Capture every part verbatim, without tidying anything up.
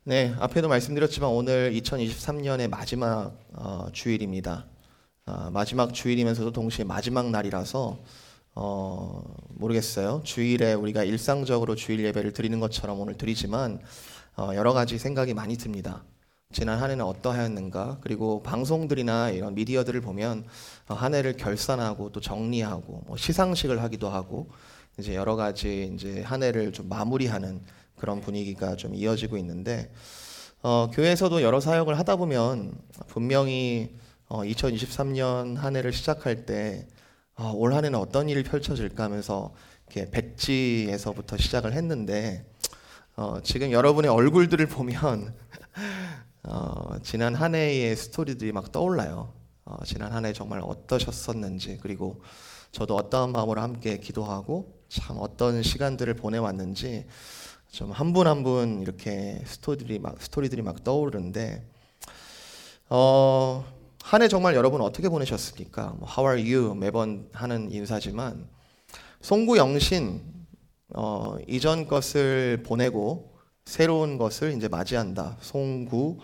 네, 앞에도 말씀드렸지만 오늘 이천이십삼 년의 마지막 어, 주일입니다. 어, 마지막 주일이면서도 동시에 마지막 날이라서 어, 모르겠어요. 주일에 우리가 일상적으로 주일 예배를 드리는 것처럼 오늘 드리지만 어, 여러 가지 생각이 많이 듭니다. 지난 한 해는 어떠하였는가? 그리고 방송들이나 이런 미디어들을 보면 어, 한 해를 결산하고 또 정리하고 뭐 시상식을 하기도 하고 이제 여러 가지 이제 한 해를 좀 마무리하는 그런 분위기가 좀 이어지고 있는데 어, 교회에서도 여러 사역을 하다 보면 분명히 어, 이천이십삼 년 한 해를 시작할 때 어, 올 한 해는 어떤 일이 펼쳐질까 하면서 이렇게 백지에서부터 시작을 했는데 어, 지금 여러분의 얼굴들을 보면 어, 지난 한 해의 스토리들이 막 떠올라요. 어, 지난 한 해 정말 어떠셨었는지, 그리고 저도 어떠한 마음으로 함께 기도하고 참 어떤 시간들을 보내왔는지 좀 한 분 한 분 이렇게 스토리들이 막 스토리들이 막 떠오르는데 어, 한 해 정말 여러분 어떻게 보내셨습니까? 뭐, How are you? 매번 하는 인사지만 송구 영신 어, 이전 것을 보내고 새로운 것을 이제 맞이한다. 송구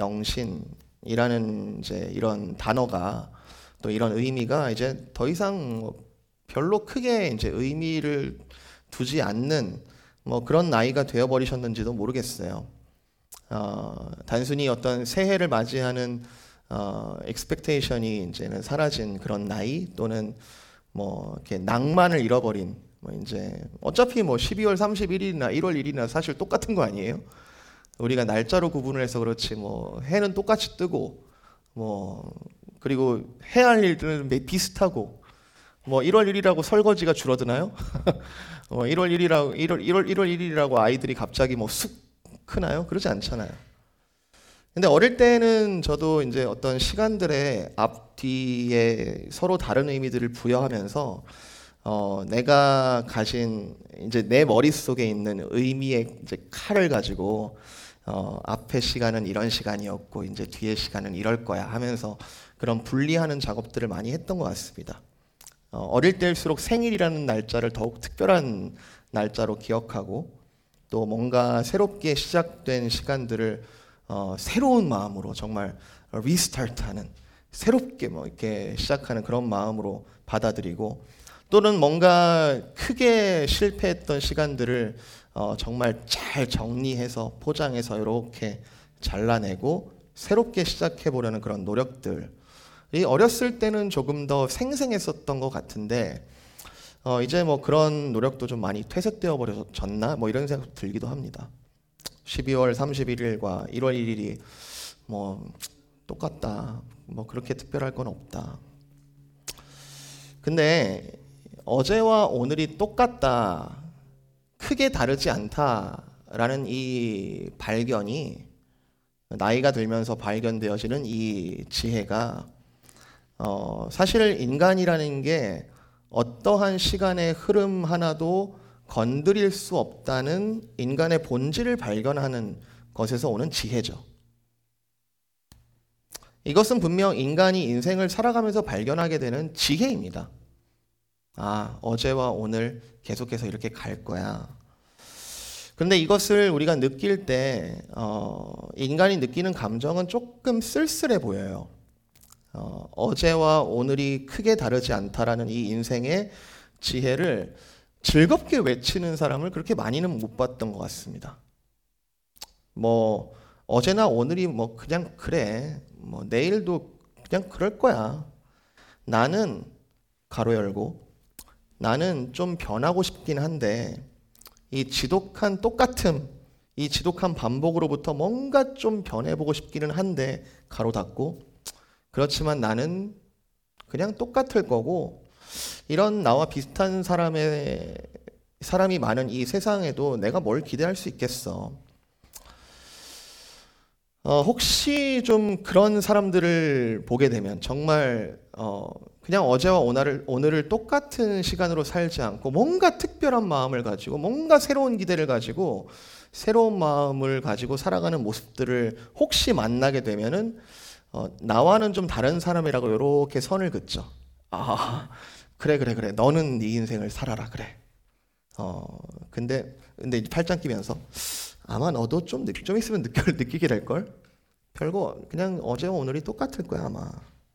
영신이라는 이제 이런 단어가 또 이런 의미가 이제 더 이상 별로 크게 이제 의미를 두지 않는 뭐 그런 나이가 되어버리셨는지도 모르겠어요. 어, 단순히 어떤 새해를 맞이하는 어, expectation이 이제는 사라진 그런 나이, 또는 뭐 이렇게 낭만을 잃어버린 뭐 이제 어차피 뭐 십이월 삼십일일이나 일월 일일이나 사실 똑같은 거 아니에요? 우리가 날짜로 구분을 해서 그렇지 뭐 해는 똑같이 뜨고 뭐 그리고 해야 할 일들은 비슷하고 뭐 일월 일이라고 설거지가 줄어드나요? 어, 일월 일이라고 일월 일월 일월 일일이라고 아이들이 갑자기 뭐 쑥 크나요? 그러지 않잖아요. 근데 어릴 때는 저도 이제 어떤 시간들의 앞뒤에 서로 다른 의미들을 부여하면서 어, 내가 가진 이제 내 머릿속에 있는 의미의 이제 칼을 가지고 어, 앞의 시간은 이런 시간이었고 이제 뒤의 시간은 이럴 거야 하면서 그런 분리하는 작업들을 많이 했던 것 같습니다. 어, 어릴 때일수록 생일이라는 날짜를 더욱 특별한 날짜로 기억하고 또 뭔가 새롭게 시작된 시간들을 어, 새로운 마음으로 정말 리스타트하는, 새롭게 뭐 이렇게 시작하는 그런 마음으로 받아들이고, 또는 뭔가 크게 실패했던 시간들을 어, 정말 잘 정리해서 포장해서 이렇게 잘라내고 새롭게 시작해 보려는 그런 노력들. 이 어렸을 때는 조금 더 생생했었던 것 같은데 어, 이제 뭐 그런 노력도 좀 많이 퇴색되어 버렸나 뭐 이런 생각도 들기도 합니다. 십이월 삼십일일과 일월 일일이 뭐 똑같다, 뭐 그렇게 특별할 건 없다. 근데 어제와 오늘이 똑같다, 크게 다르지 않다라는 이 발견이, 나이가 들면서 발견되어지는 이 지혜가 어, 사실 인간이라는 게 어떠한 시간의 흐름 하나도 건드릴 수 없다는 인간의 본질을 발견하는 것에서 오는 지혜죠. 이것은 분명 인간이 인생을 살아가면서 발견하게 되는 지혜입니다. 아, 어제와 오늘 계속해서 이렇게 갈 거야. 그런데 이것을 우리가 느낄 때 어, 인간이 느끼는 감정은 조금 쓸쓸해 보여요. 어, 어제와 오늘이 크게 다르지 않다라는 이 인생의 지혜를 즐겁게 외치는 사람을 그렇게 많이는 못 봤던 것 같습니다. 뭐 어제나 오늘이 뭐 그냥 그래, 뭐 내일도 그냥 그럴 거야. 나는 가로 열고 나는 좀 변하고 싶긴 한데 이 지독한 똑같음, 이 지독한 반복으로부터 뭔가 좀 변해보고 싶기는 한데 가로 닫고, 그렇지만 나는 그냥 똑같을 거고, 이런 나와 비슷한 사람의 사람이 많은 이 세상에도 내가 뭘 기대할 수 있겠어. 어, 혹시 좀 그런 사람들을 보게 되면 정말 어, 그냥 어제와 오늘을, 오늘을 똑같은 시간으로 살지 않고 뭔가 특별한 마음을 가지고 뭔가 새로운 기대를 가지고 새로운 마음을 가지고 살아가는 모습들을 혹시 만나게 되면은 어, 나와는 좀 다른 사람이라고 이렇게 선을 긋죠. 아, 그래 그래 그래, 너는 네 인생을 살아라 그래. 어, 근데 근데 이제 팔짱 끼면서 아마 너도 좀, 느, 좀 있으면 느껴, 느끼게 될걸? 별거 그냥 어제와 오늘이 똑같을 거야 아마.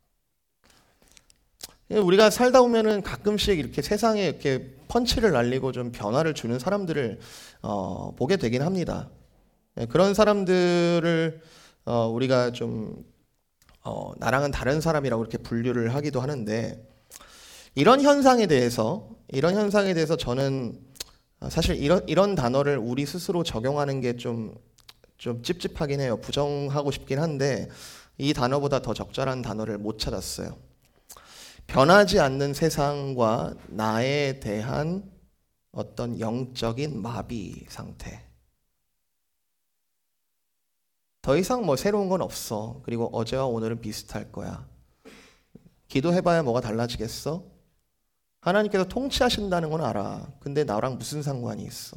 우리가 살다 보면은 가끔씩 이렇게 세상에 이렇게 펀치를 날리고 좀 변화를 주는 사람들을 어, 보게 되긴 합니다. 그런 사람들을 어, 우리가 좀 어, 나랑은 다른 사람이라고 이렇게 분류를 하기도 하는데, 이런 현상에 대해서 이런 현상에 대해서 저는 사실 이런 이런 단어를 우리 스스로 적용하는 게 좀 좀 찝찝하긴 해요. 부정하고 싶긴 한데 이 단어보다 더 적절한 단어를 못 찾았어요. 변하지 않는 세상과 나에 대한 어떤 영적인 마비 상태. 더 이상 뭐 새로운 건 없어. 그리고 어제와 오늘은 비슷할 거야. 기도해봐야 뭐가 달라지겠어? 하나님께서 통치하신다는 건 알아. 근데 나랑 무슨 상관이 있어?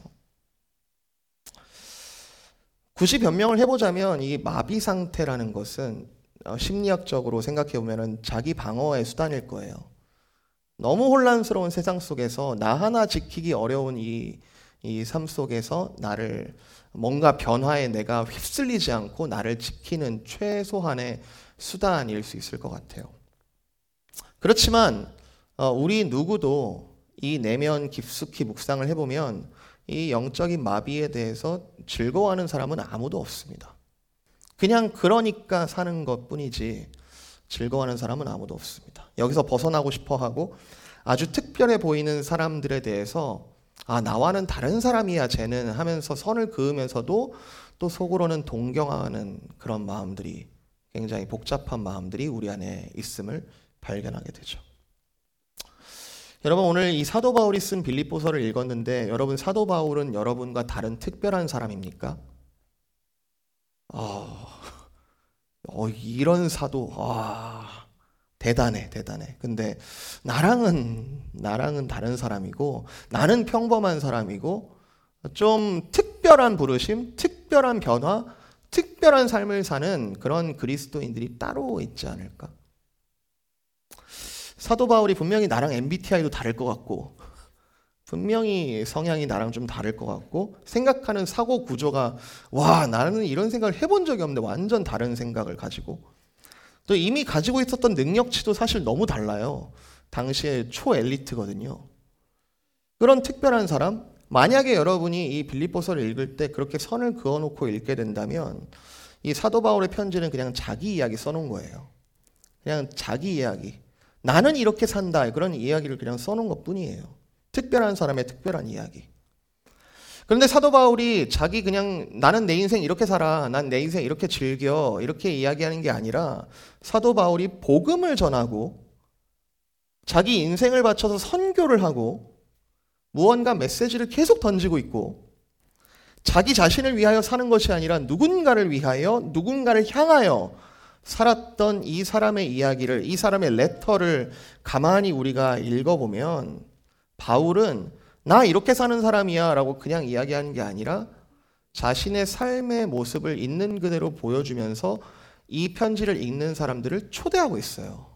굳이 변명을 해보자면 이 마비 상태라는 것은 심리학적으로 생각해 보면 자기 방어의 수단일 거예요. 너무 혼란스러운 세상 속에서 나 하나 지키기 어려운 이, 이 삶 속에서 나를 뭔가 변화에 내가 휩쓸리지 않고 나를 지키는 최소한의 수단일 수 있을 것 같아요. 그렇지만 우리 누구도 이 내면 깊숙이 묵상을 해보면 이 영적인 마비에 대해서 즐거워하는 사람은 아무도 없습니다. 그냥 그러니까 사는 것뿐이지 즐거워하는 사람은 아무도 없습니다. 여기서 벗어나고 싶어하고 아주 특별해 보이는 사람들에 대해서 아, 나와는 다른 사람이야 쟤는 하면서 선을 그으면서도 또 속으로는 동경하는 그런 마음들이, 굉장히 복잡한 마음들이 우리 안에 있음을 발견하게 되죠. 여러분, 오늘 이 사도 바울이 쓴 빌립보서를 읽었는데 여러분, 사도 바울은 여러분과 다른 특별한 사람입니까? 어, 어 이런 사도, 와, 대단해, 대단해. 근데 나랑은 나랑은 다른 사람이고, 나는 평범한 사람이고, 좀 특별한 부르심, 특별한 변화, 특별한 삶을 사는 그런 그리스도인들이 따로 있지 않을까? 사도 바울이 분명히 나랑 엠비티아이도 다를 것 같고, 분명히 성향이 나랑 좀 다를 것 같고, 생각하는 사고 구조가, 와, 나는 이런 생각을 해본 적이 없는데 완전 다른 생각을 가지고, 또 이미 가지고 있었던 능력치도 사실 너무 달라요. 당시에 초엘리트거든요. 그런 특별한 사람, 만약에 여러분이 이 빌립보서를 읽을 때 그렇게 선을 그어놓고 읽게 된다면 이 사도 바울의 편지는 그냥 자기 이야기 써놓은 거예요. 그냥 자기 이야기. 나는 이렇게 산다. 그런 이야기를 그냥 써놓은 것뿐이에요. 특별한 사람의 특별한 이야기. 그런데 사도 바울이 자기 그냥 나는 내 인생 이렇게 살아, 난 내 인생 이렇게 즐겨, 이렇게 이야기하는 게 아니라 사도 바울이 복음을 전하고 자기 인생을 바쳐서 선교를 하고 무언가 메시지를 계속 던지고 있고, 자기 자신을 위하여 사는 것이 아니라 누군가를 위하여, 누군가를 향하여 살았던 이 사람의 이야기를, 이 사람의 레터를 가만히 우리가 읽어보면 바울은 나 이렇게 사는 사람이야 라고 그냥 이야기하는 게 아니라 자신의 삶의 모습을 있는 그대로 보여주면서 이 편지를 읽는 사람들을 초대하고 있어요.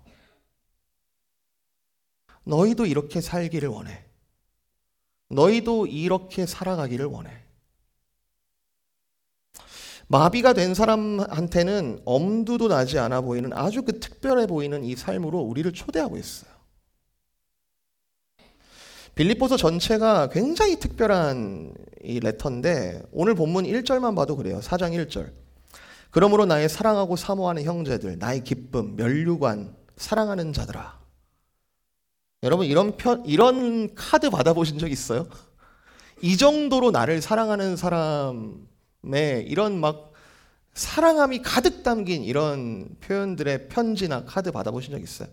너희도 이렇게 살기를 원해. 너희도 이렇게 살아가기를 원해. 마비가 된 사람한테는 엄두도 나지 않아 보이는 아주 그 특별해 보이는 이 삶으로 우리를 초대하고 있어요. 빌립보서 전체가 굉장히 특별한 이 레터인데 오늘 본문 일 절만 봐도 그래요. 사 장 일 절. 그러므로 나의 사랑하고 사모하는 형제들, 나의 기쁨, 면류관, 사랑하는 자들아. 여러분, 이런 편, 이런 카드 받아보신 적 있어요? 이 정도로 나를 사랑하는 사람의 이런 막 사랑함이 가득 담긴 이런 표현들의 편지나 카드 받아보신 적 있어요?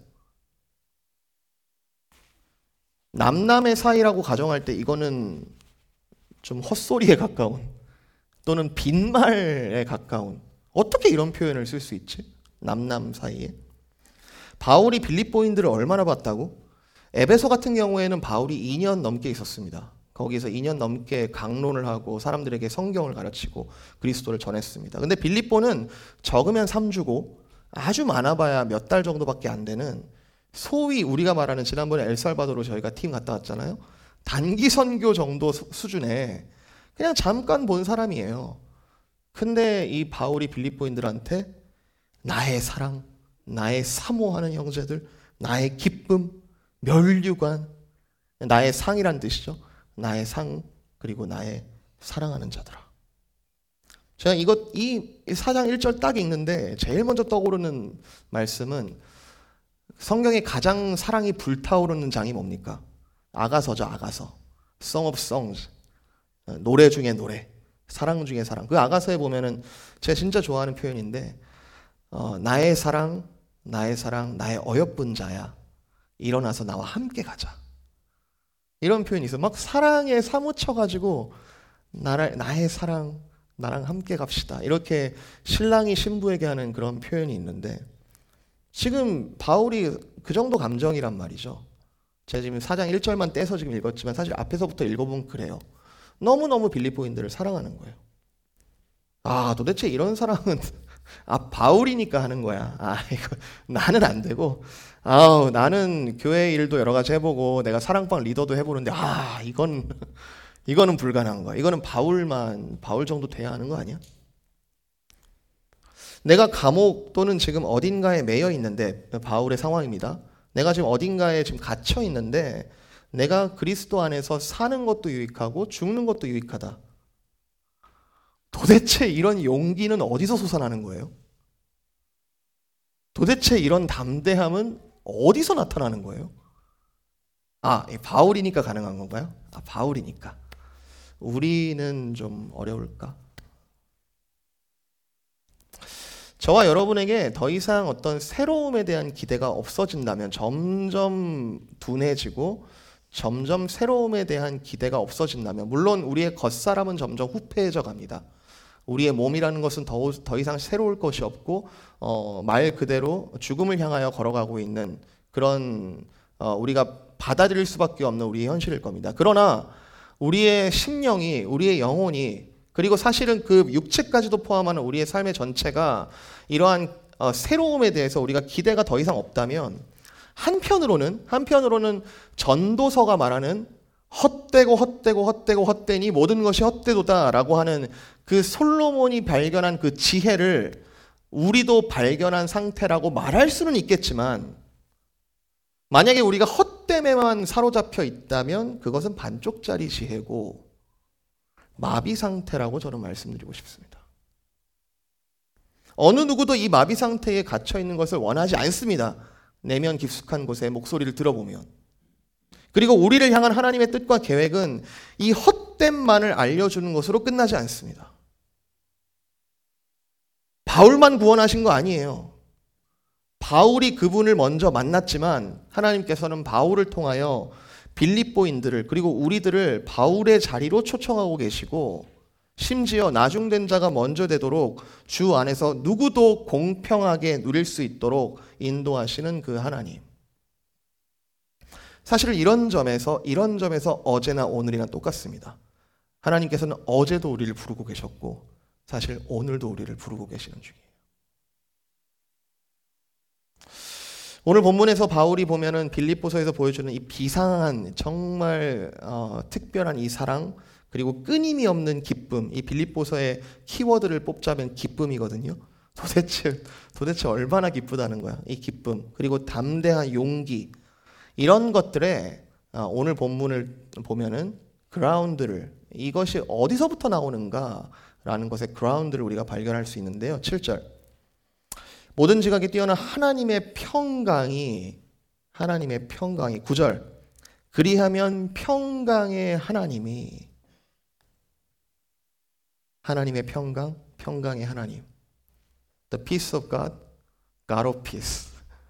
남남의 사이라고 가정할 때 이거는 좀 헛소리에 가까운 또는 빈말에 가까운, 어떻게 이런 표현을 쓸 수 있지? 남남 사이에. 바울이 빌립보인들을 얼마나 봤다고? 에베소 같은 경우에는 바울이 이 년 넘게 있었습니다. 거기서 이 년 넘게 강론을 하고 사람들에게 성경을 가르치고 그리스도를 전했습니다. 근데 빌립보는 적으면 삼 주고 아주 많아봐야 몇 달 정도밖에 안 되는, 소위 우리가 말하는, 지난번에 엘살바도르로 저희가 팀 갔다 왔잖아요. 단기 선교 정도 수준의 그냥 잠깐 본 사람이에요. 근데 이 바울이 빌립보인들한테 나의 사랑, 나의 사모하는 형제들, 나의 기쁨, 멸류관, 나의 상이란 뜻이죠. 나의 상, 그리고 나의 사랑하는 자들아. 제가 이것, 이 사 장 일 절 딱 읽는데 제일 먼저 떠오르는 말씀은 성경에 가장 사랑이 불타오르는 장이 뭡니까? 아가서죠, 아가서. Song of Songs. 노래 중에 노래. 사랑 중에 사랑. 그 아가서에 보면은 제가 진짜 좋아하는 표현인데, 어, 나의 사랑, 나의 사랑, 나의 어여쁜 자야. 일어나서 나와 함께 가자. 이런 표현이 있어요. 막 사랑에 사무쳐가지고, 나를, 나의 사랑, 나랑 함께 갑시다. 이렇게 신랑이 신부에게 하는 그런 표현이 있는데, 지금 바울이 그 정도 감정이란 말이죠. 제가 지금 사 장 일 절만 떼서 지금 읽었지만 사실 앞에서부터 읽어보면 그래요. 너무너무 빌립보인들을 사랑하는 거예요. 아, 도대체 이런 사랑은 아, 바울이니까 하는 거야. 아, 이거 나는 안 되고, 아우, 나는 교회 일도 여러 가지 해보고, 내가 사랑방 리더도 해보는데, 아, 이건, 이거는 불가능한 거야. 이거는 바울만, 바울 정도 돼야 하는 거 아니야? 내가 감옥 또는 지금 어딘가에 매여 있는데, 바울의 상황입니다. 내가 지금 어딘가에 지금 갇혀 있는데, 내가 그리스도 안에서 사는 것도 유익하고, 죽는 것도 유익하다. 도대체 이런 용기는 어디서 솟아나는 거예요? 도대체 이런 담대함은 어디서 나타나는 거예요? 아, 바울이니까 가능한 건가요? 아, 바울이니까. 우리는 좀 어려울까? 저와 여러분에게 더 이상 어떤 새로움에 대한 기대가 없어진다면, 점점 둔해지고 점점 새로움에 대한 기대가 없어진다면, 물론 우리의 겉사람은 점점 후패해져 갑니다. 우리의 몸이라는 것은 더, 더 이상 새로울 것이 없고, 어, 말 그대로 죽음을 향하여 걸어가고 있는 그런, 어, 우리가 받아들일 수밖에 없는 우리의 현실일 겁니다. 그러나 우리의 심령이, 우리의 영혼이, 그리고 사실은 그 육체까지도 포함하는 우리의 삶의 전체가 이러한 어, 새로움에 대해서 우리가 기대가 더 이상 없다면, 한편으로는 한편으로는 전도서가 말하는 헛되고 헛되고 헛되고 헛되니 모든 것이 헛되도다라고 하는 그 솔로몬이 발견한 그 지혜를 우리도 발견한 상태라고 말할 수는 있겠지만, 만약에 우리가 헛됨에만 사로잡혀 있다면 그것은 반쪽짜리 지혜고 마비 상태라고 저는 말씀드리고 싶습니다. 어느 누구도 이 마비 상태에 갇혀 있는 것을 원하지 않습니다. 내면 깊숙한 곳에 목소리를 들어보면. 그리고 우리를 향한 하나님의 뜻과 계획은 이 헛됨만을 알려주는 것으로 끝나지 않습니다. 바울만 구원하신 거 아니에요. 바울이 그분을 먼저 만났지만 하나님께서는 바울을 통하여 빌립보인들을, 그리고 우리들을 바울의 자리로 초청하고 계시고, 심지어 나중된 자가 먼저 되도록 주 안에서 누구도 공평하게 누릴 수 있도록 인도하시는 그 하나님. 사실 이런 점에서 이런 점에서 어제나 오늘이나 똑같습니다. 하나님께서는 어제도 우리를 부르고 계셨고, 사실 오늘도 우리를 부르고 계시는 중이에요. 오늘 본문에서 바울이 보면은 빌립보서에서 보여주는 이 비상한, 정말 어, 특별한 이 사랑, 그리고 끊임이 없는 기쁨, 이 빌립보서의 키워드를 뽑자면 기쁨이거든요. 도대체 도대체 얼마나 기쁘다는 거야, 이 기쁨. 그리고 담대한 용기, 이런 것들에 오늘 본문을 보면은 그라운드를, 이것이 어디서부터 나오는가라는 것의 그라운드를 우리가 발견할 수 있는데요. 칠 절. 모든 지각에 뛰어난 하나님의 평강이, 하나님의 평강이, 구 절. 그리하면 평강의 하나님이, 하나님의 평강, 평강의 하나님. The peace of God, God of peace.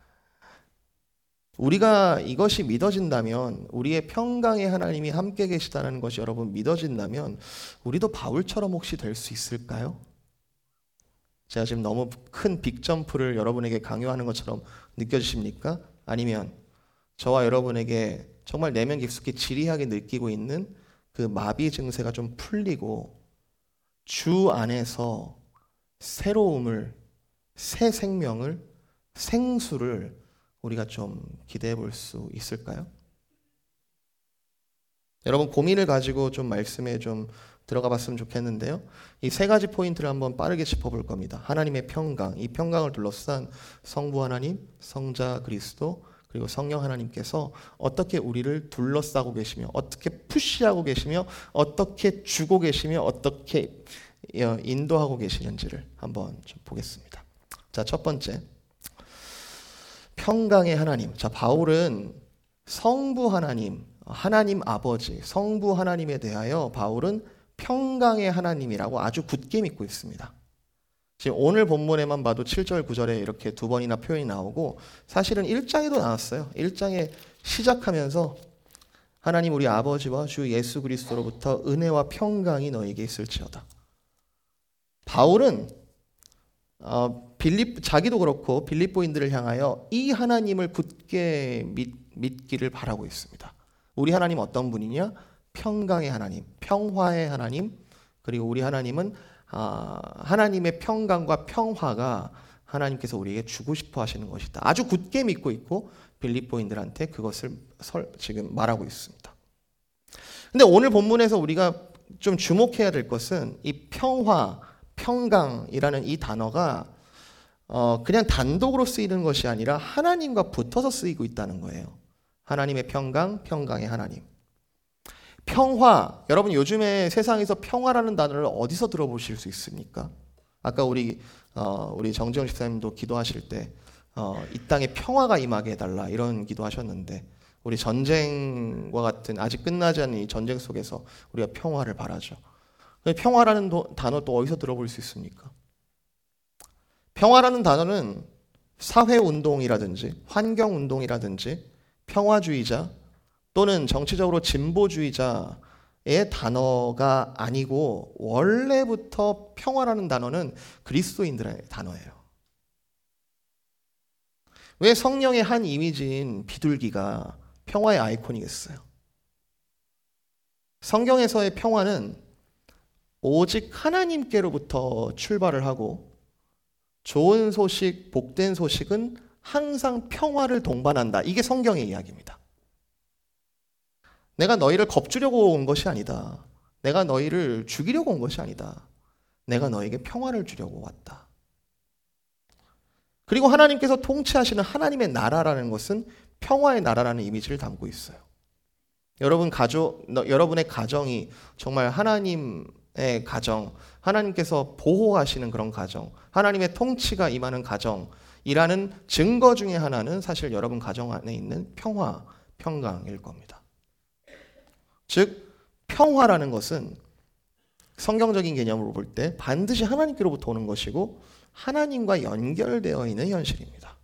우리가 이것이 믿어진다면, 우리의 평강의 하나님이 함께 계시다는 것이 여러분 믿어진다면, 우리도 바울처럼 혹시 될 수 있을까요? 제가 지금 너무 큰 빅점프를 여러분에게 강요하는 것처럼 느껴지십니까? 아니면 저와 여러분에게 정말 내면 깊숙이 지리하게 느끼고 있는 그 마비 증세가 좀 풀리고 주 안에서 새로움을, 새 생명을, 생수를 우리가 좀 기대해 볼 수 있을까요? 여러분 고민을 가지고 좀 말씀에 좀 들어가 봤으면 좋겠는데요. 이 세 가지 포인트를 한번 빠르게 짚어볼 겁니다. 하나님의 평강, 이 평강을 둘러싼 성부 하나님, 성자 그리스도, 그리고 성령 하나님께서 어떻게 우리를 둘러싸고 계시며, 어떻게 푸시하고 계시며, 어떻게 주고 계시며, 어떻게 인도하고 계시는지를 한번 좀 보겠습니다. 자, 첫 번째, 평강의 하나님. 자, 바울은 성부 하나님, 하나님 아버지, 성부 하나님에 대하여 바울은 평강의 하나님이라고 아주 굳게 믿고 있습니다. 지금 오늘 본문에만 봐도 칠 절, 구 절에 이렇게 두 번이나 표현이 나오고, 사실은 일 장에도 나왔어요. 일 장에 시작하면서 하나님 우리 아버지와 주 예수 그리스도로부터 은혜와 평강이 너에게 있을지어다. 바울은 어, 빌립, 자기도 그렇고 빌립보인들을 향하여 이 하나님을 굳게 믿, 믿기를 바라고 있습니다. 우리 하나님 어떤 분이냐? 평강의 하나님, 평화의 하나님, 그리고 우리 하나님은 아, 하나님의 평강과 평화가 하나님께서 우리에게 주고 싶어 하시는 것이다. 아주 굳게 믿고 있고 빌립보인들한테 그것을 설, 지금 말하고 있습니다. 근데 오늘 본문에서 우리가 좀 주목해야 될 것은 이 평화, 평강이라는 이 단어가 어, 그냥 단독으로 쓰이는 것이 아니라 하나님과 붙어서 쓰이고 있다는 거예요. 하나님의 평강, 평강의 하나님. 평화, 여러분 요즘에 세상에서 평화라는 단어를 어디서 들어보실 수 있습니까? 아까 우리 어, 우리 정지영 집사님도 기도하실 때 어, 이 땅에 평화가 임하게 해달라 이런 기도하셨는데, 우리 전쟁과 같은 아직 끝나지 않은 이 전쟁 속에서 우리가 평화를 바라죠. 평화라는 도, 단어 또 어디서 들어볼 수 있습니까? 평화라는 단어는 사회운동이라든지 환경운동이라든지 평화주의자 또는 정치적으로 진보주의자의 단어가 아니고, 원래부터 평화라는 단어는 그리스도인들의 단어예요. 왜 성령의 한 이미지인 비둘기가 평화의 아이콘이겠어요? 성경에서의 평화는 오직 하나님께로부터 출발을 하고, 좋은 소식, 복된 소식은 항상 평화를 동반한다. 이게 성경의 이야기입니다. 내가 너희를 겁주려고 온 것이 아니다. 내가 너희를 죽이려고 온 것이 아니다. 내가 너에게 평화를 주려고 왔다. 그리고 하나님께서 통치하시는 하나님의 나라라는 것은 평화의 나라라는 이미지를 담고 있어요. 여러분 가족, 너, 여러분의 가정이 정말 하나님의 가정, 하나님께서 보호하시는 그런 가정, 하나님의 통치가 임하는 가정이라는 증거 중에 하나는 사실 여러분 가정 안에 있는 평화, 평강일 겁니다. 즉 평화라는 것은 성경적인 개념으로 볼 때 반드시 하나님께로부터 오는 것이고 하나님과 연결되어 있는 현실입니다.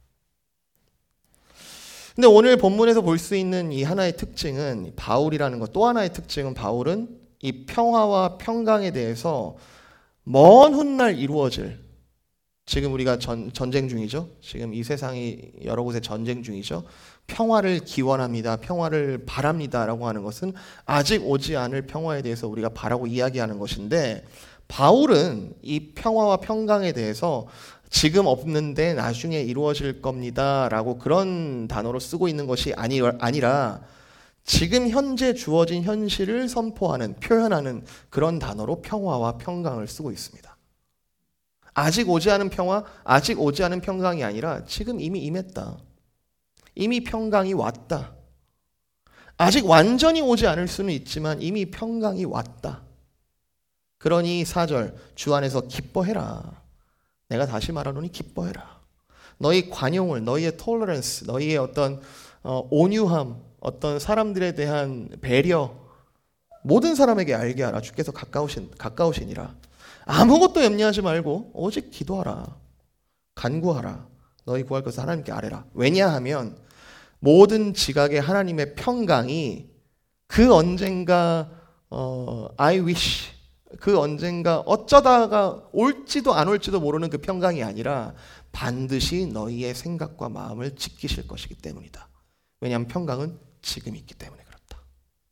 근데 오늘 본문에서 볼 수 있는 이 하나의 특징은, 바울이라는 것, 또 하나의 특징은 바울은 이 평화와 평강에 대해서 먼 훗날 이루어질, 지금 우리가 전, 전쟁 중이죠. 지금 이 세상이 여러 곳에 전쟁 중이죠. 평화를 기원합니다. 평화를 바랍니다. 라고 하는 것은 아직 오지 않을 평화에 대해서 우리가 바라고 이야기하는 것인데, 바울은 이 평화와 평강에 대해서 지금 없는데 나중에 이루어질 겁니다. 라고 그런 단어로 쓰고 있는 것이 아니, 아니라 지금 현재 주어진 현실을 선포하는, 표현하는 그런 단어로 평화와 평강을 쓰고 있습니다. 아직 오지 않은 평화, 아직 오지 않은 평강이 아니라 지금 이미 임했다. 이미 평강이 왔다. 아직 완전히 오지 않을 수는 있지만 이미 평강이 왔다. 그러니 사 절, 주 안에서 기뻐해라. 내가 다시 말하노니 기뻐해라. 너희 관용을, 너희의 톨러런스, 너희의 어떤 어, 온유함, 어떤 사람들에 대한 배려, 모든 사람에게 알게 하라. 주께서 가까우신, 가까우시니라. 아무것도 염려하지 말고 오직 기도하라. 간구하라. 너희 구할 것을 하나님께 아뢰라. 왜냐하면 모든 지각의 하나님의 평강이 그 언젠가 어, I wish, 그 언젠가 어쩌다가 올지도 안 올지도 모르는 그 평강이 아니라 반드시 너희의 생각과 마음을 지키실 것이기 때문이다. 왜냐하면 평강은 지금 있기 때문에 그렇다.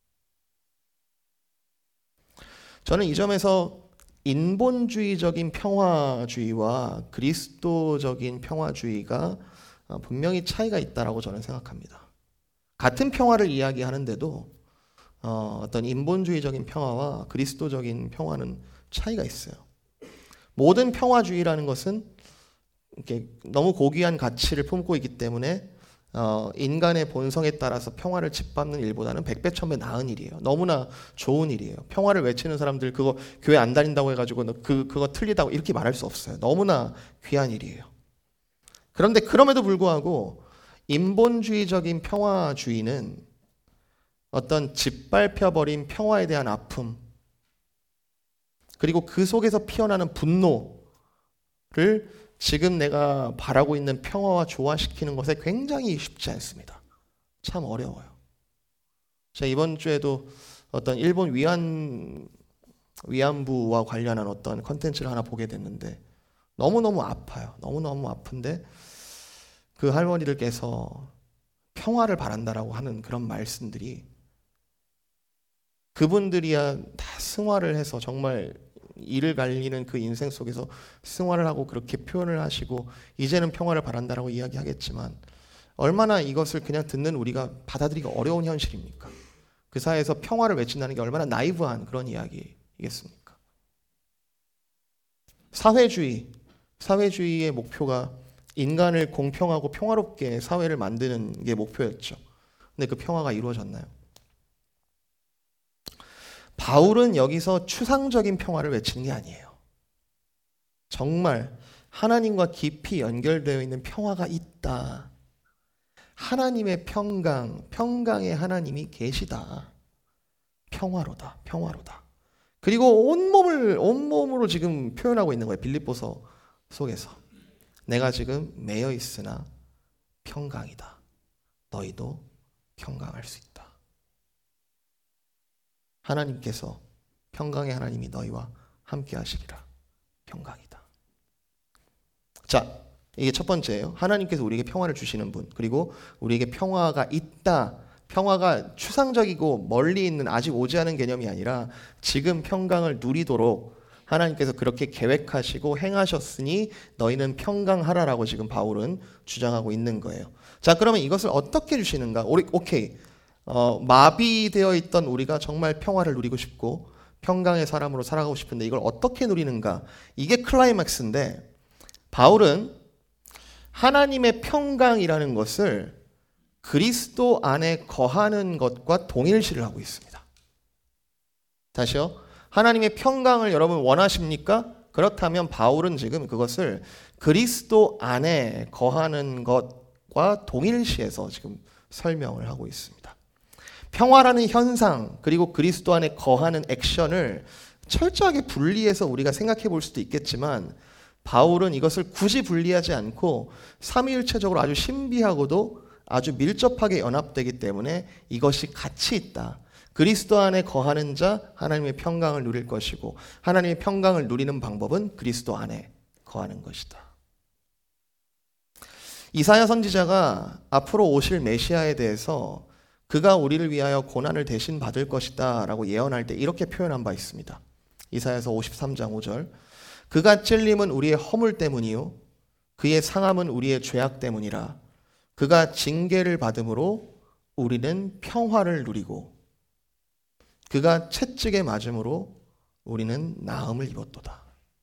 저는 이 점에서 인본주의적인 평화주의와 그리스도적인 평화주의가 분명히 차이가 있다라고 저는 생각합니다. 같은 평화를 이야기하는데도 어, 어떤 인본주의적인 평화와 그리스도적인 평화는 차이가 있어요. 모든 평화주의라는 것은 이렇게 너무 고귀한 가치를 품고 있기 때문에 어, 인간의 본성에 따라서 평화를 짓밟는 일보다는 백배 천배 나은 일이에요. 너무나 좋은 일이에요. 평화를 외치는 사람들 그거 교회 안 다닌다고 해가지고 그, 그거 틀리다고 이렇게 말할 수 없어요. 너무나 귀한 일이에요. 그런데 그럼에도 불구하고 인본주의적인 평화주의는 어떤 짓밟혀버린 평화에 대한 아픔 그리고 그 속에서 피어나는 분노를 지금 내가 바라고 있는 평화와 조화시키는 것에 굉장히 쉽지 않습니다. 참 어려워요. 제가 이번 주에도 어떤 일본 위안, 위안부와 관련한 어떤 컨텐츠를 하나 보게 됐는데 너무너무 아파요. 너무너무 아픈데 그 할머니들께서 평화를 바란다라고 하는 그런 말씀들이 그분들이야 다 승화를 해서 정말 이를 갈리는 그 인생 속에서 승화를 하고 그렇게 표현을 하시고 이제는 평화를 바란다라고 이야기하겠지만 얼마나 이것을 그냥 듣는 우리가 받아들이기 어려운 현실입니까? 그 사회에서 평화를 외친다는 게 얼마나 나이브한 그런 이야기이겠습니까? 사회주의, 사회주의의 목표가 인간을 공평하고 평화롭게 사회를 만드는 게 목표였죠. 근데 그 평화가 이루어졌나요? 바울은 여기서 추상적인 평화를 외치는 게 아니에요. 정말 하나님과 깊이 연결되어 있는 평화가 있다. 하나님의 평강, 평강의 하나님이 계시다. 평화로다, 평화로다. 그리고 온몸을, 온몸으로 지금 표현하고 있는 거예요. 빌립보서 속에서. 내가 지금 매여 있으나 평강이다. 너희도 평강할 수 있다. 하나님께서 평강의 하나님이 너희와 함께 하시리라. 평강이다. 자, 이게 첫 번째예요. 하나님께서 우리에게 평화를 주시는 분. 그리고 우리에게 평화가 있다. 평화가 추상적이고 멀리 있는 아직 오지 않은 개념이 아니라 지금 평강을 누리도록 하나님께서 그렇게 계획하시고 행하셨으니 너희는 평강하라라고 지금 바울은 주장하고 있는 거예요. 자, 그러면 이것을 어떻게 주시는가? 오케이. 어, 마비되어 있던 우리가 정말 평화를 누리고 싶고 평강의 사람으로 살아가고 싶은데 이걸 어떻게 누리는가? 이게 클라이맥스인데 바울은 하나님의 평강이라는 것을 그리스도 안에 거하는 것과 동일시를 하고 있습니다. 다시요. 하나님의 평강을 여러분 원하십니까? 그렇다면 바울은 지금 그것을 그리스도 안에 거하는 것과 동일시해서 지금 설명을 하고 있습니다. 평화라는 현상 그리고 그리스도 안에 거하는 액션을 철저하게 분리해서 우리가 생각해 볼 수도 있겠지만 바울은 이것을 굳이 분리하지 않고 삼위일체적으로 아주 신비하고도 아주 밀접하게 연합되기 때문에 이것이 같이 있다. 그리스도 안에 거하는 자 하나님의 평강을 누릴 것이고 하나님의 평강을 누리는 방법은 그리스도 안에 거하는 것이다. 이사야 선지자가 앞으로 오실 메시아에 대해서 그가 우리를 위하여 고난을 대신 받을 것이다 라고 예언할 때 이렇게 표현한 바 있습니다. 이사야서 오십삼 장 오 절 그가 찔림은 우리의 허물 때문이요 그의 상함은 우리의 죄악 때문이라 그가 징계를 받음으로 우리는 평화를 누리고 그가 채찍에 맞음으로 우리는 나음을 입었도다.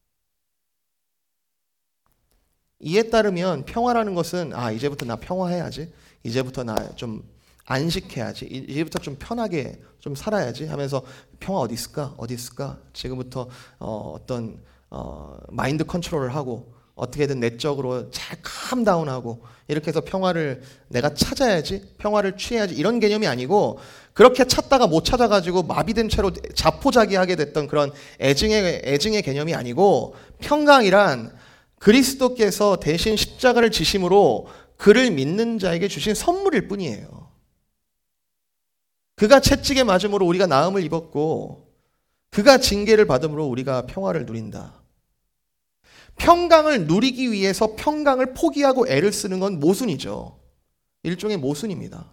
이에 따르면 평화라는 것은 아 이제부터 나 평화해야지 이제부터 나 좀 안식해야지 이제부터 좀 편하게 좀 살아야지 하면서 평화 어디 있을까 어디 있을까 지금부터 어, 어떤 어, 마인드 컨트롤을 하고 어떻게든 내적으로 잘 캄다운하고 이렇게 해서 평화를 내가 찾아야지 평화를 취해야지 이런 개념이 아니고 그렇게 찾다가 못 찾아가지고 마비된 채로 자포자기하게 됐던 그런 애증의, 애증의 개념이 아니고 평강이란 그리스도께서 대신 십자가를 지심으로 그를 믿는 자에게 주신 선물일 뿐이에요. 그가 채찍에 맞음으로 우리가 나음을 입었고 그가 징계를 받음으로 우리가 평화를 누린다. 평강을 누리기 위해서 평강을 포기하고 애를 쓰는 건 모순이죠. 일종의 모순입니다.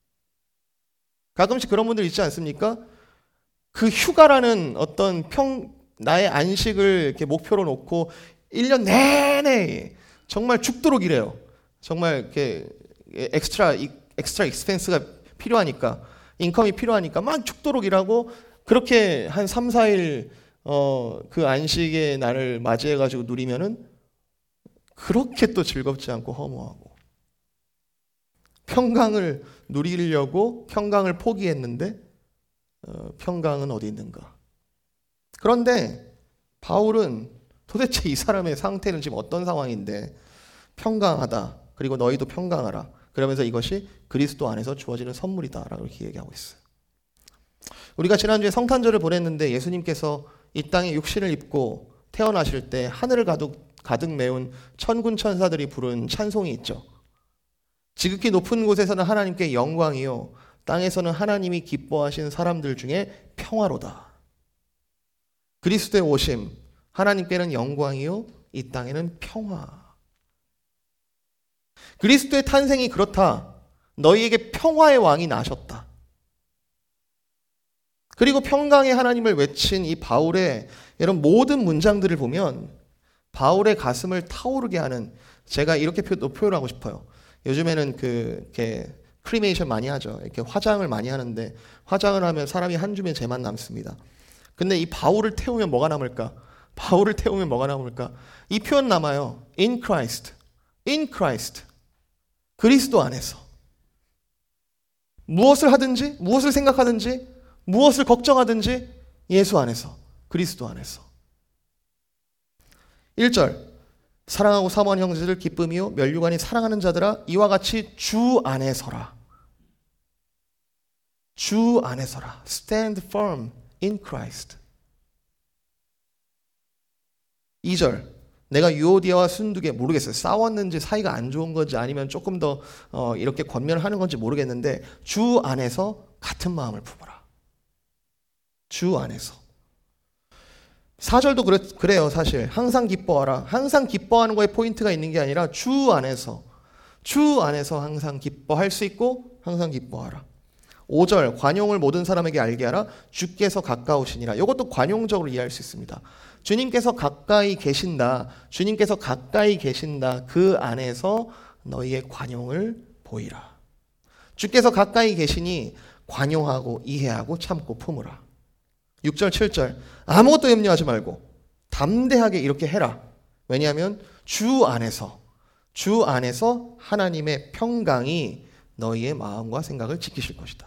가끔씩 그런 분들 있지 않습니까? 그 휴가라는 어떤 평, 나의 안식을 이렇게 목표로 놓고 일 년 내내 정말 죽도록 일해요. 정말 이렇게 엑스트라, 엑스트라 익스펜스가 필요하니까 인컴이 필요하니까 막 죽도록 일하고 그렇게 한 삼, 사 일 어, 그 안식의 날을 맞이해가지고 누리면은 그렇게 또 즐겁지 않고 허무하고 평강을 누리려고 평강을 포기했는데 어, 평강은 어디 있는가? 그런데 바울은 도대체 이 사람의 상태는 지금 어떤 상황인데 평강하다. 그리고 너희도 평강하라. 그러면서 이것이 그리스도 안에서 주어지는 선물이다라고 이렇게 얘기하고 있어요. 우리가 지난주에 성탄절을 보냈는데 예수님께서 이 땅에 육신을 입고 태어나실 때 하늘을 가득, 가득 메운 천군 천사들이 부른 찬송이 있죠. 지극히 높은 곳에서는 하나님께 영광이요 땅에서는 하나님이 기뻐하신 사람들 중에 평화로다. 그리스도의 오심, 하나님께는 영광이요 이 땅에는 평화. 그리스도의 탄생이 그렇다. 너희에게 평화의 왕이 나셨다. 그리고 평강의 하나님을 외친 이 바울의 이런 모든 문장들을 보면 바울의 가슴을 타오르게 하는, 제가 이렇게 표, 표현하고 싶어요. 요즘에는 그 이렇게 크리메이션 많이 하죠. 이렇게 화장을 많이 하는데 화장을 하면 사람이 한 줌의 재만 남습니다. 근데 이 바울을 태우면 뭐가 남을까? 바울을 태우면 뭐가 남을까? 이 표현 남아요. In Christ. In Christ. 그리스도 안에서. 무엇을 하든지, 무엇을 생각하든지, 무엇을 걱정하든지 예수 안에서, 그리스도 안에서. 일 절. 사랑하고 사모하는 형제들 기쁨이요 면류관이 사랑하는 자들아 이와 같이 주 안에 서라. 주 안에 서라. Stand firm in Christ. 이 절. 내가 유오디아와 순두계 모르겠어요. 싸웠는지 사이가 안 좋은 건지 아니면 조금 더 어, 이렇게 권면하는 건지 모르겠는데 주 안에서 같은 마음을 품어라. 주 안에서. 사 절도 그래, 그래요 사실. 항상 기뻐하라. 항상 기뻐하는 거에 포인트가 있는 게 아니라 주 안에서. 주 안에서 항상 기뻐할 수 있고 항상 기뻐하라. 오 절 관용을 모든 사람에게 알게 하라. 주께서 가까우시니라. 이것도 관용적으로 이해할 수 있습니다. 주님께서 가까이 계신다. 주님께서 가까이 계신다. 그 안에서 너희의 관용을 보이라. 주께서 가까이 계시니 관용하고 이해하고 참고 품으라. 육 절 칠 절 아무것도 염려하지 말고 담대하게 이렇게 해라. 왜냐하면 주 안에서 주 안에서 하나님의 평강이 너희의 마음과 생각을 지키실 것이다.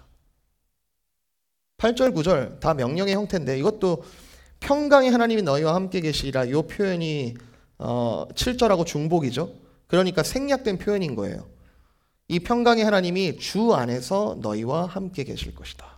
팔 절 구 절 다 명령의 형태인데 이것도 평강의 하나님이 너희와 함께 계시리라. 이 표현이 어, 칠 절하고 중복이죠. 그러니까 생략된 표현인 거예요. 이 평강의 하나님이 주 안에서 너희와 함께 계실 것이다.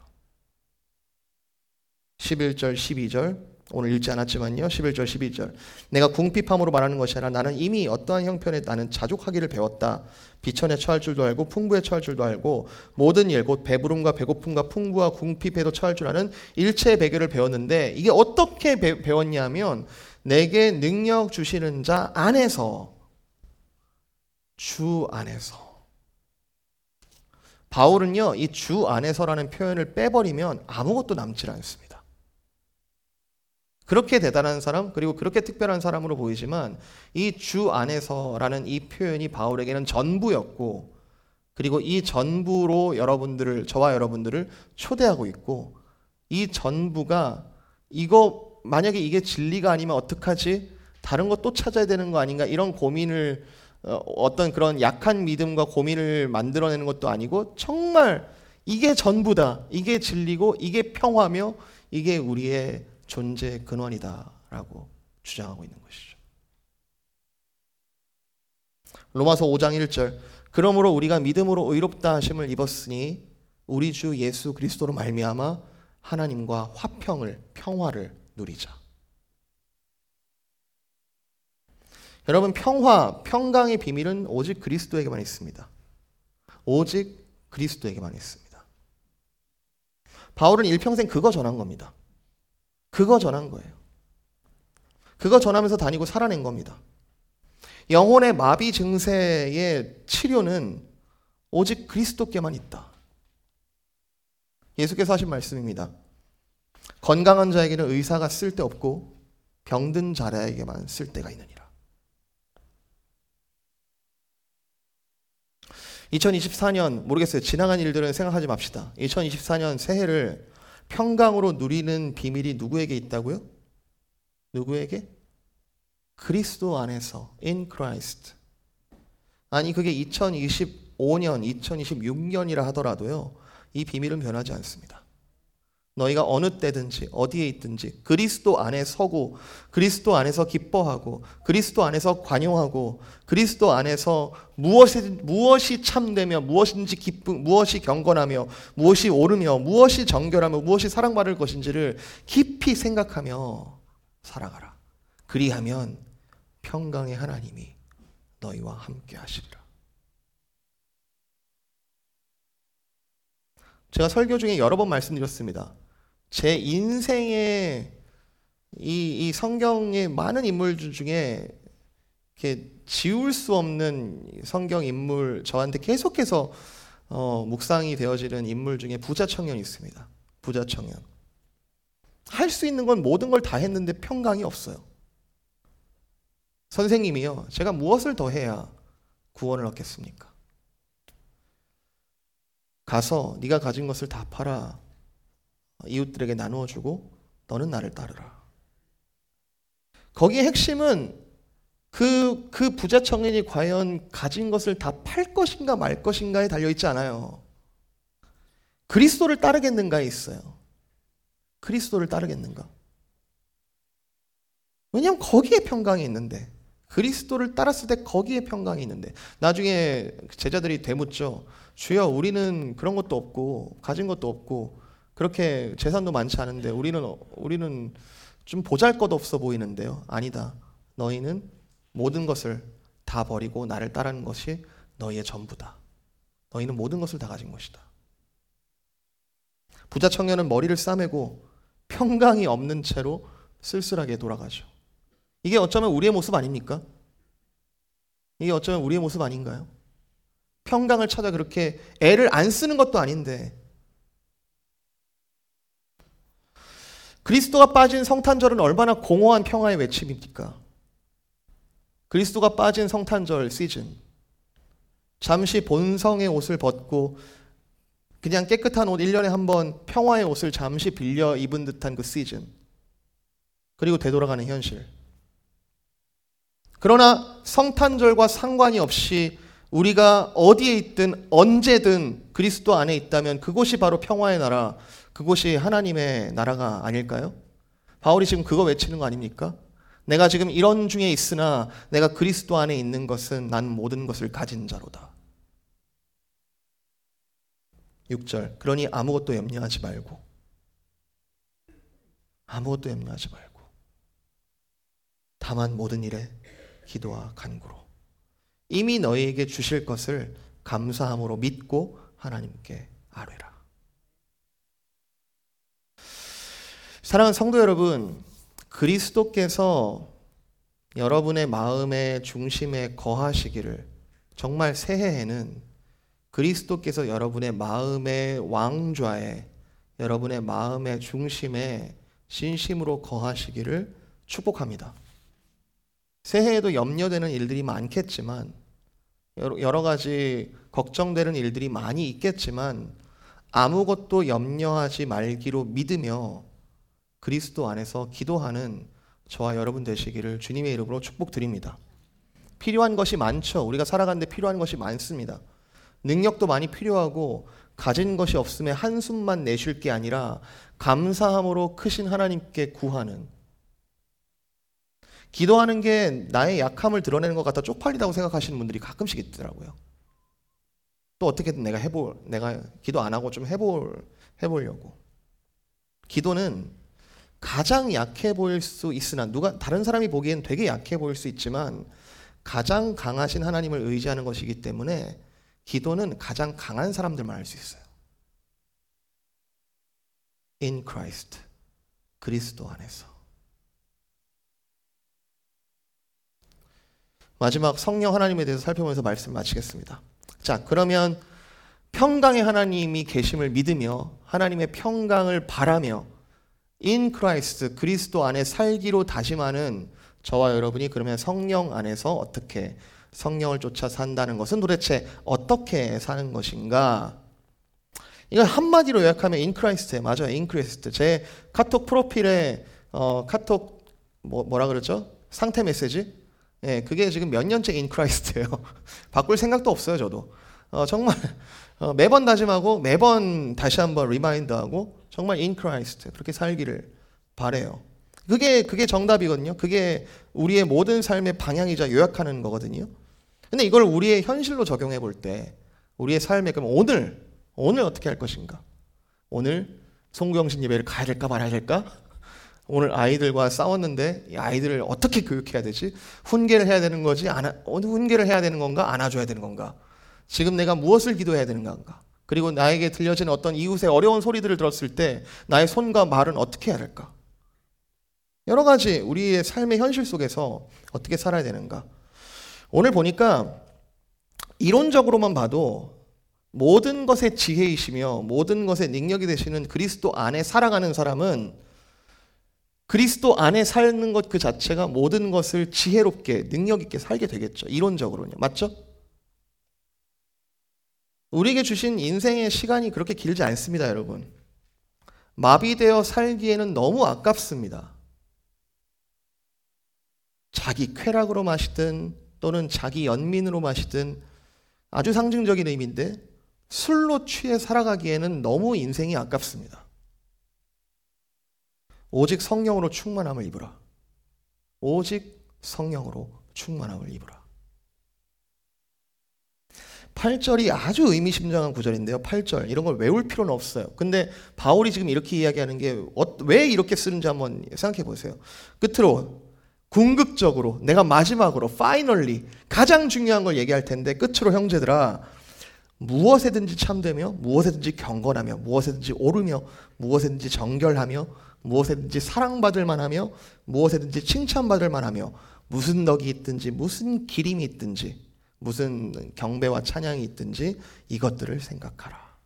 십일 절 십이 절 오늘 읽지 않았지만요. 십일 절 십이 절 내가 궁핍함으로 말하는 것이 아니라 나는 이미 어떠한 형편에 나는 자족하기를 배웠다. 비천에 처할 줄도 알고 풍부에 처할 줄도 알고 모든 일 곧 배부름과 배고픔과 풍부와 궁핍에도 처할 줄 아는 일체의 배교를 배웠는데 이게 어떻게 배, 배웠냐 하면 내게 능력 주시는 자 안에서 주 안에서. 바울은요 이 주 안에서라는 표현을 빼버리면 아무것도 남질 않습니다. 그렇게 대단한 사람 그리고 그렇게 특별한 사람으로 보이지만 이 주 안에서라는 이 표현이 바울에게는 전부였고 그리고 이 전부로 여러분들을 저와 여러분들을 초대하고 있고 이 전부가 이거 만약에 이게 진리가 아니면 어떡하지? 다른 거 또 찾아야 되는 거 아닌가? 이런 고민을 어떤 그런 약한 믿음과 고민을 만들어내는 것도 아니고 정말 이게 전부다. 이게 진리고 이게 평화며 이게 우리의 존재의 근원이다라고 주장하고 있는 것이죠. 로마서 오 장 일 절 그러므로 우리가 믿음으로 의롭다 하심을 입었으니 우리 주 예수 그리스도로 말미암아 하나님과 화평을 평화를 누리자. 여러분 평화, 평강의 비밀은 오직 그리스도에게만 있습니다. 오직 그리스도에게만 있습니다. 바울은 일평생 그거 전한 겁니다. 그거 전한 거예요. 그거 전하면서 다니고 살아낸 겁니다. 영혼의 마비 증세의 치료는 오직 그리스도께만 있다. 예수께서 하신 말씀입니다. 건강한 자에게는 의사가 쓸데없고 병든 자에게만 쓸데가 있느니라. 이천이십사 년 모르겠어요. 지나간 일들은 생각하지 맙시다. 이천이십사 년 새해를 평강으로 누리는 비밀이 누구에게 있다고요? 누구에게? 그리스도 안에서 in Christ. 아니 그게 이천이십오 년, 이천이십육 년이라 하더라도요. 이 비밀은 변하지 않습니다. 너희가 어느 때든지 어디에 있든지 그리스도 안에 서고 그리스도 안에서 기뻐하고 그리스도 안에서 관용하고 그리스도 안에서 무엇이, 무엇이 참되며 무엇인지 기쁨, 무엇이 경건하며 무엇이 옳으며 무엇이 정결하며 무엇이 사랑받을 것인지를 깊이 생각하며 살아가라. 그리하면 평강의 하나님이 너희와 함께 하시리라. 제가 설교 중에 여러 번 말씀드렸습니다. 제 인생의 이, 이 성경의 많은 인물들 중에 이렇게 지울 수 없는 성경 인물, 저한테 계속해서 어, 묵상이 되어지는 인물 중에 부자 청년이 있습니다. 부자 청년. 할 수 있는 건 모든 걸 다 했는데 평강이 없어요. 선생님이요, 제가 무엇을 더 해야 구원을 얻겠습니까? 가서 네가 가진 것을 다 팔아 이웃들에게 나누어주고 너는 나를 따르라. 거기에 핵심은 그, 그 부자 청년이 과연 가진 것을 다 팔 것인가 말 것인가에 달려있지 않아요. 그리스도를 따르겠는가에 있어요. 그리스도를 따르겠는가. 왜냐하면 거기에 평강이 있는데, 그리스도를 따랐을 때 거기에 평강이 있는데, 나중에 제자들이 되묻죠. 주여, 우리는 그런 것도 없고 가진 것도 없고 그렇게 재산도 많지 않은데 우리는 우리는 좀 보잘것없어 보이는데요. 아니다. 너희는 모든 것을 다 버리고 나를 따르는 것이 너희의 전부다. 너희는 모든 것을 다 가진 것이다. 부자 청년은 머리를 싸매고 평강이 없는 채로 쓸쓸하게 돌아가죠. 이게 어쩌면 우리의 모습 아닙니까? 이게 어쩌면 우리의 모습 아닌가요? 평강을 찾아 그렇게 애를 안 쓰는 것도 아닌데, 그리스도가 빠진 성탄절은 얼마나 공허한 평화의 외침입니까? 그리스도가 빠진 성탄절 시즌, 잠시 본성의 옷을 벗고 그냥 깨끗한 옷 일 년에 한 번 평화의 옷을 잠시 빌려 입은 듯한 그 시즌, 그리고 되돌아가는 현실. 그러나 성탄절과 상관이 없이 우리가 어디에 있든 언제든 그리스도 안에 있다면 그곳이 바로 평화의 나라, 그곳이 하나님의 나라가 아닐까요? 바울이 지금 그거 외치는 거 아닙니까? 내가 지금 이런 중에 있으나 내가 그리스도 안에 있는 것은 난 모든 것을 가진 자로다. 육 절, 그러니 아무것도 염려하지 말고, 아무것도 염려하지 말고 다만 모든 일에 기도와 간구로 이미 너희에게 주실 것을 감사함으로 믿고 하나님께 아뢰라. 사랑하는 성도 여러분, 그리스도께서 여러분의 마음의 중심에 거하시기를, 정말 새해에는 그리스도께서 여러분의 마음의 왕좌에, 여러분의 마음의 중심에 진심으로 거하시기를 축복합니다. 새해에도 염려되는 일들이 많겠지만, 여러 가지 걱정되는 일들이 많이 있겠지만 아무것도 염려하지 말기로 믿으며 그리스도 안에서 기도하는 저와 여러분 되시기를 주님의 이름으로 축복드립니다. 필요한 것이 많죠. 우리가 살아가는데 필요한 것이 많습니다. 능력도 많이 필요하고 가진 것이 없음에 한숨만 내쉴 게 아니라 감사함으로 크신 하나님께 구하는, 기도하는 게 나의 약함을 드러내는 것 같아 쪽팔리다고 생각하시는 분들이 가끔씩 있더라고요. 또 어떻게든 내가 해볼, 내가 기도 안 하고 좀 해볼, 해보려고. 기도는 가장 약해 보일 수 있으나, 누가 다른 사람이 보기엔 되게 약해 보일 수 있지만 가장 강하신 하나님을 의지하는 것이기 때문에 기도는 가장 강한 사람들만 할 수 있어요. In Christ, 그리스도 안에서. 마지막 성령 하나님에 대해서 살펴보면서 말씀 마치겠습니다. 자, 그러면 평강의 하나님이 계심을 믿으며 하나님의 평강을 바라며 In Christ, 그리스도 안에 살기로 다짐하는 저와 여러분이 그러면 성령 안에서 어떻게 성령을 쫓아 산다는 것은 도대체 어떻게 사는 것인가? 이걸 한마디로 요약하면 인크라이스트예요. 맞아요. 인크라이스트. 제 카톡 프로필에 어, 카톡 뭐, 뭐라 그러죠? 상태 메시지? 예, 그게 지금 몇 년째 인크라이스트예요. 바꿀 생각도 없어요, 저도. 어, 정말 어, 매번 다짐하고 매번 다시 한번 리마인드하고 정말 인크라이스트 그렇게 살기를 바래요. 그게 그게 정답이거든요. 그게 우리의 모든 삶의 방향이자 요약하는 거거든요. 근데 이걸 우리의 현실로 적용해 볼 때 우리의 삶에 그럼 오늘 오늘 어떻게 할 것인가? 오늘 송구영신 예배를 가야 될까 말아야 될까? 오늘 아이들과 싸웠는데 이 아이들을 어떻게 교육해야 되지? 훈계를 해야 되는 거지? 안아, 훈계를 해야 되는 건가? 안아줘야 되는 건가? 지금 내가 무엇을 기도해야 되는 건가? 그리고 나에게 들려지는 어떤 이웃의 어려운 소리들을 들었을 때 나의 손과 말은 어떻게 해야 될까? 여러 가지 우리의 삶의 현실 속에서 어떻게 살아야 되는가? 오늘 보니까 이론적으로만 봐도 모든 것의 지혜이시며 모든 것의 능력이 되시는 그리스도 안에 살아가는 사람은 그리스도 안에 사는 것 그 자체가 모든 것을 지혜롭게 능력 있게 살게 되겠죠. 이론적으로는요. 맞죠? 우리에게 주신 인생의 시간이 그렇게 길지 않습니다, 여러분. 마비되어 살기에는 너무 아깝습니다. 자기 쾌락으로 마시든 또는 자기 연민으로 마시든 아주 상징적인 의미인데 술로 취해 살아가기에는 너무 인생이 아깝습니다. 오직 성령으로 충만함을 입으라. 오직 성령으로 충만함을 입으라. 팔 절이 아주 의미심장한 구절인데요. 팔 절 이런 걸 외울 필요는 없어요. 근데 바울이 지금 이렇게 이야기하는 게 왜 이렇게 쓰는지 한번 생각해 보세요. 끝으로 궁극적으로 내가 마지막으로 finally 가장 중요한 걸 얘기할 텐데 끝으로 형제들아 무엇에든지 참되며 무엇에든지 경건하며 무엇에든지 오르며 무엇에든지 정결하며 무엇에든지 사랑받을 만하며 무엇에든지 칭찬받을 만하며 무슨 덕이 있든지 무슨 기림이 있든지 무슨 경배와 찬양이 있든지 이것들을 생각하라.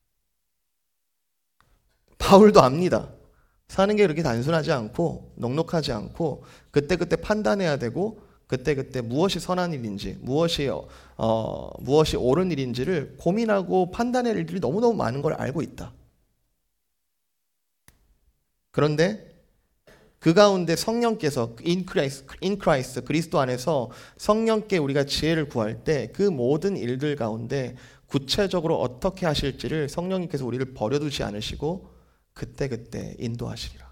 바울도 압니다. 사는 게 그렇게 단순하지 않고 넉넉하지 않고 그때그때 판단해야 되고 그때그때 무엇이 선한 일인지 무엇이 어, 무엇이 옳은 일인지를 고민하고 판단할 일들이 너무너무 많은 걸 알고 있다. 그런데 그 가운데 성령께서 인크라이스트, 인크라이스트 그리스도 안에서 성령께 우리가 지혜를 구할 때 그 모든 일들 가운데 구체적으로 어떻게 하실지를 성령님께서 우리를 버려두지 않으시고 그때그때 인도하시리라.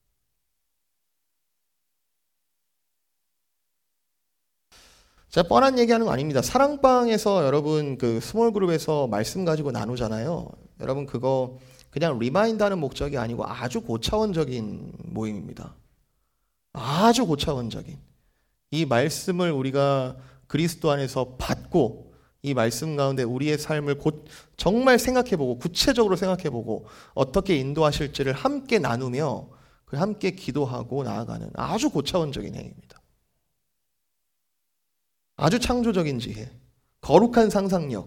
제가 뻔한 얘기하는 거 아닙니다. 사랑방에서 여러분 그 스몰 그룹에서 말씀 가지고 나누잖아요. 여러분 그거 그냥 리마인드하는 목적이 아니고 아주 고차원적인 모임입니다. 아주 고차원적인. 이 말씀을 우리가 그리스도 안에서 받고 이 말씀 가운데 우리의 삶을 곧 정말 생각해보고 구체적으로 생각해보고 어떻게 인도하실지를 함께 나누며 함께 기도하고 나아가는 아주 고차원적인 행위입니다. 아주 창조적인 지혜, 거룩한 상상력.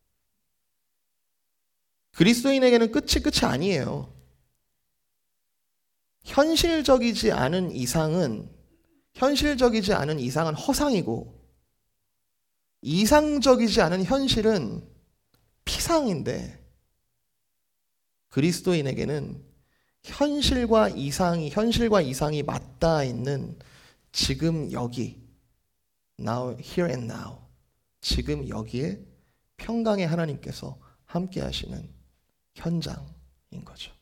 그리스도인에게는 끝이 끝이 아니에요. 현실적이지 않은 이상은 현실적이지 않은 이상은 허상이고 이상적이지 않은 현실은 피상인데 그리스도인에게는 현실과 이상이 현실과 이상이 맞닿아 있는 지금 여기 now here and now 지금 여기에 평강의 하나님께서 함께 하시는 현장인 거죠.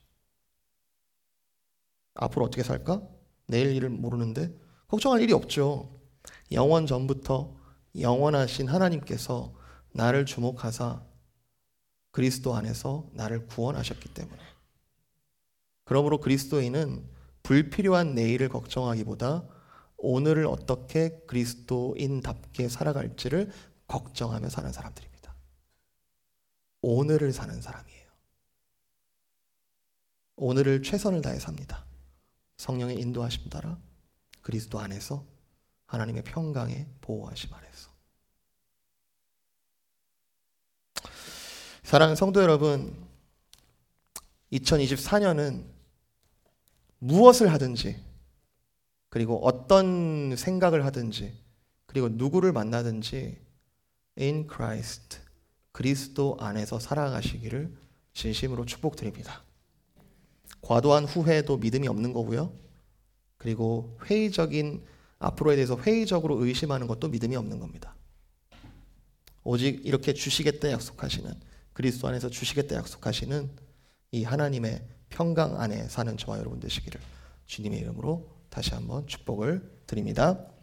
앞으로 어떻게 살까? 내일 일을 모르는데 걱정할 일이 없죠. 영원 전부터 영원하신 하나님께서 나를 주목하사 그리스도 안에서 나를 구원하셨기 때문에 그러므로 그리스도인은 불필요한 내일을 걱정하기보다 오늘을 어떻게 그리스도인답게 살아갈지를 걱정하며 사는 사람들입니다. 오늘을 사는 사람이에요. 오늘을 최선을 다해 삽니다. 성령의 인도하심 따라 그리스도 안에서 하나님의 평강에 보호하심 아래서. 사랑하는 성도 여러분, 이천이십사 년은 무엇을 하든지 그리고 어떤 생각을 하든지 그리고 누구를 만나든지 in Christ, 그리스도 안에서 살아가시기를 진심으로 축복드립니다. 과도한 후회도 믿음이 없는 거고요. 그리고 회의적인, 앞으로에 대해서 회의적으로 의심하는 것도 믿음이 없는 겁니다. 오직 이렇게 주시겠다 약속하시는, 그리스도 안에서 주시겠다 약속하시는 이 하나님의 평강 안에 사는 저와 여러분 되시기를 주님의 이름으로 다시 한번 축복을 드립니다.